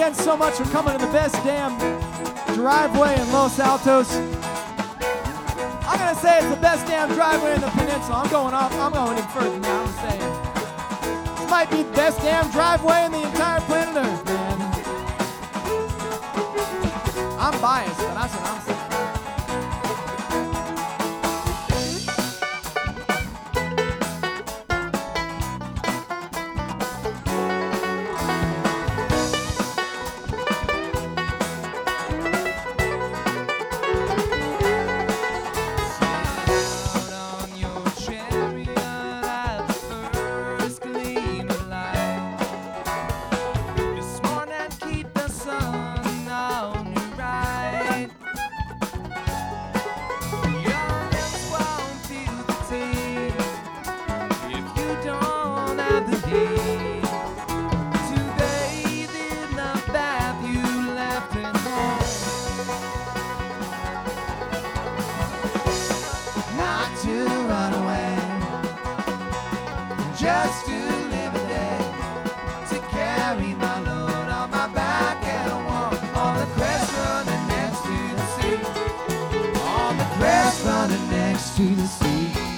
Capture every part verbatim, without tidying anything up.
again so much for coming to the best damn driveway in Los Altos. I'm gonna say it's the best damn driveway in the peninsula. I'm going off. I'm going even further than that. I'm saying this might be the best damn driveway in the entire planet Earth, man. I'm biased, but that's what I'm saying. Just to live a day, to carry my load on my back and walk on the crest running next to the sea, on the crest running next to the sea.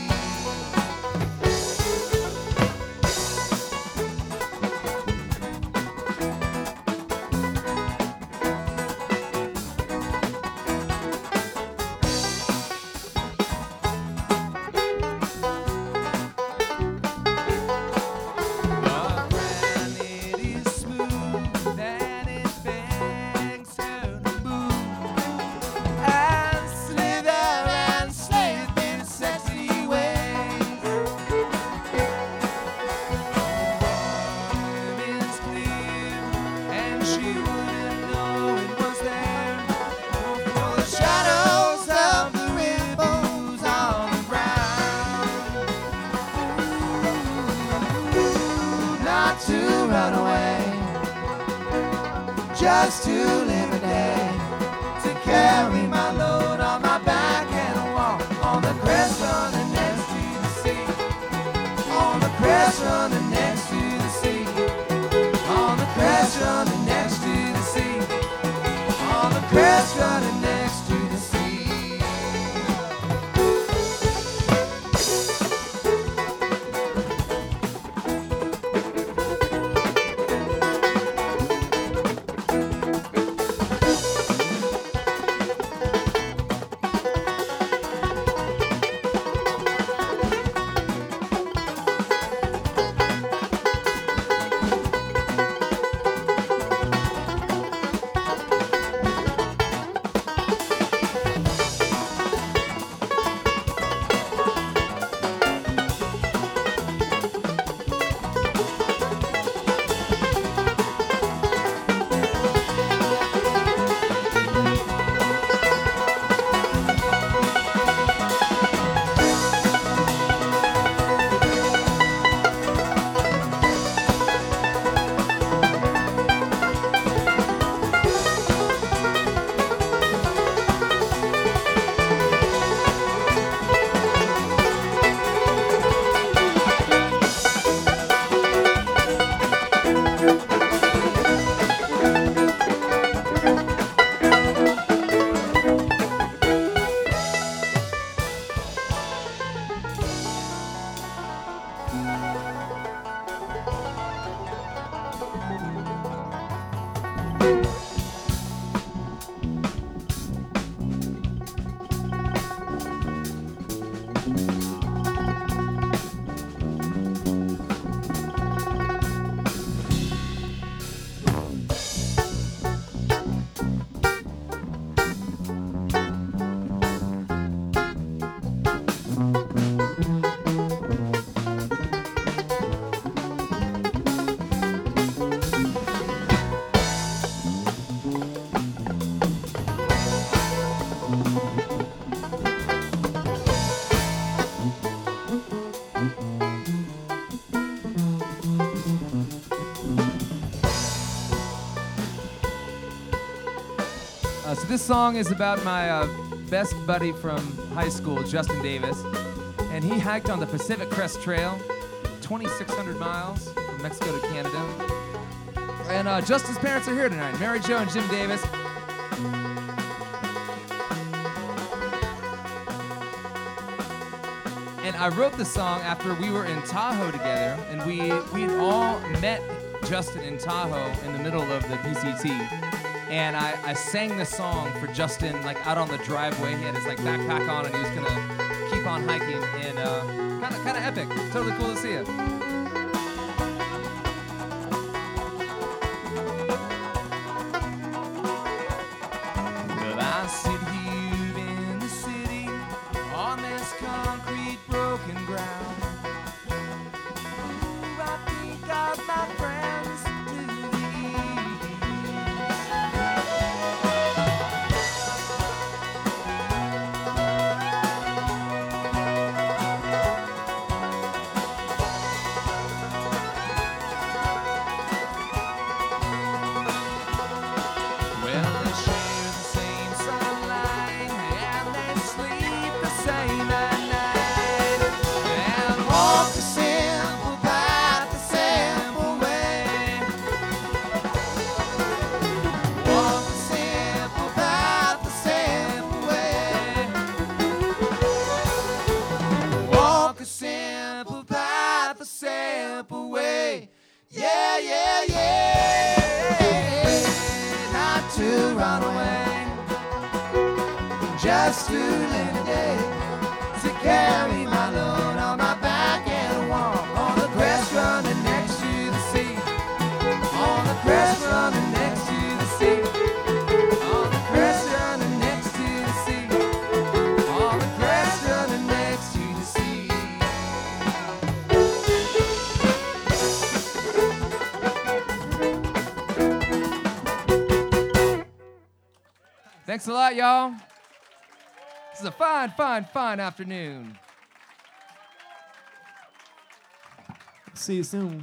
Just to live a day, to carry my load on my back and walk on the crest running next to the sea, on the crest running next to the sea, on the crest running next to the sea, on the crest running next to the sea. Uh, so this song is about my uh, best buddy from high school, Justin Davis, and he hiked on the Pacific Crest Trail, twenty-six hundred miles from Mexico to Canada. And uh, Justin's parents are here tonight, Mary Jo and Jim Davis. And I wrote the song after we were in Tahoe together, and we we had all met Justin in Tahoe in the middle of the P C T. And I, I sang this song for Justin, like out on the driveway. He had his like backpack on, and he was gonna keep on hiking, and uh, kind of kind of epic. Totally cool to see you. Well, I sit here in the city on this concrete broken ground. Ooh, I think of my friends to the east. Well, they share the same sunlight and they sleep the same at night. And Walk the simple path, the simple way. Walk the simple path, the simple way. Walk a simple path, the simple way. Yeah, yeah, yeah. Not to run away, just to live a day. To carry my load on my back and walk on the grass running next to the sea. On the grass running next to the sea. On the grass running next to the sea. On the grass running next to the sea. Thanks a lot, y'all. This is a fine, fine, fine afternoon. See you soon.